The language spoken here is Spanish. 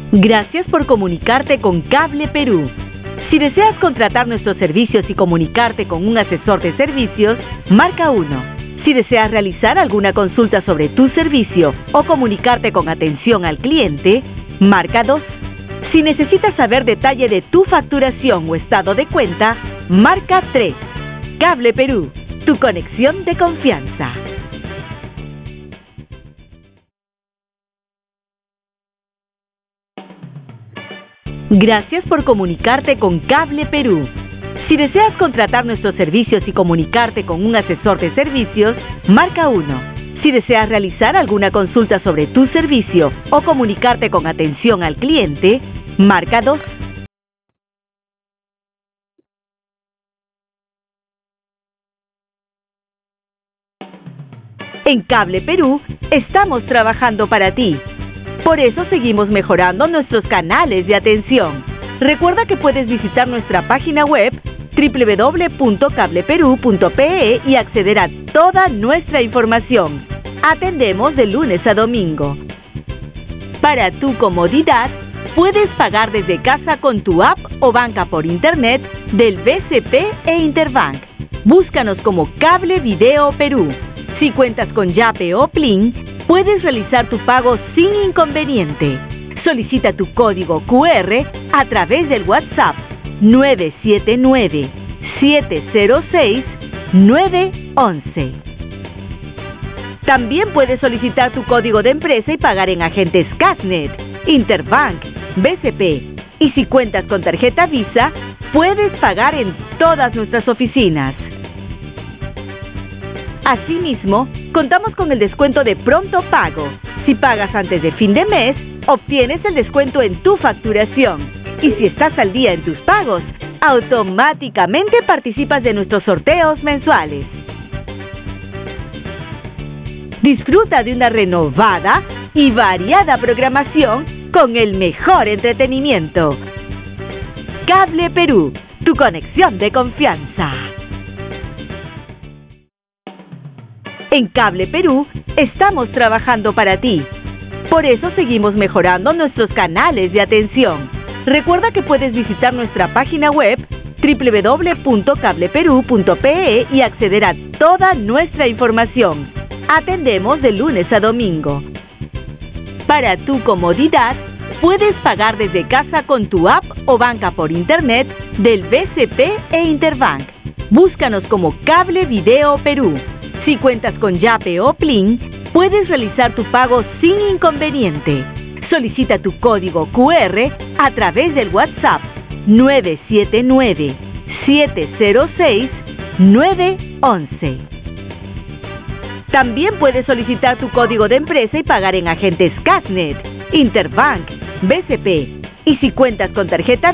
Gracias por comunicarte con Cable Perú. Si deseas contratar nuestros servicios y comunicarte con un asesor de servicios, marca 1. Si deseas realizar alguna consulta sobre tu servicio o comunicarte con atención al cliente, marca 2. Si necesitas saber detalle de tu facturación o estado de cuenta, marca 3. Cable Perú, tu conexión de confianza. Gracias por comunicarte con Cable Perú. Si deseas contratar nuestros servicios y comunicarte con un asesor de servicios, marca 1. Si deseas realizar alguna consulta sobre tu servicio o comunicarte con atención al cliente, marca 2. En Cable Perú estamos trabajando para ti. Por eso seguimos mejorando nuestros canales de atención. Recuerda que puedes visitar nuestra página web www.cableperú.pe y acceder a toda nuestra información. Atendemos de lunes a domingo. Para tu comodidad, puedes pagar desde casa con tu app o banca por internet del BCP e Interbank. Búscanos como Cable Video Perú. Si cuentas con Yape o Plin, puedes realizar tu pago sin inconveniente. Solicita tu código QR a través del WhatsApp 979-706-911. También puedes solicitar tu código de empresa y pagar en agentes Casnet, Interbank, BCP. Y si cuentas con tarjeta Visa, puedes pagar en todas nuestras oficinas. Asimismo, contamos con el descuento de pronto pago. Si pagas antes de fin de mes, obtienes el descuento en tu facturación. Y si estás al día en tus pagos, automáticamente participas de nuestros sorteos mensuales. Disfruta de una renovada y variada programación con el mejor entretenimiento. Cable Perú, tu conexión de confianza. En Cable Perú estamos trabajando para ti. Por eso seguimos mejorando nuestros canales de atención. Recuerda que puedes visitar nuestra página web www.cableperú.pe y acceder a toda nuestra información. Atendemos de lunes a domingo. Para tu comodidad, puedes pagar desde casa con tu app o banca por internet del BCP e Interbank. Búscanos como Cable Video Perú. Si cuentas con Yape o Plin, puedes realizar tu pago sin inconveniente. Solicita tu código QR a través del WhatsApp 979-706-911. También puedes solicitar tu código de empresa y pagar en agentes Casnet, Interbank, BCP. Y si cuentas con tarjeta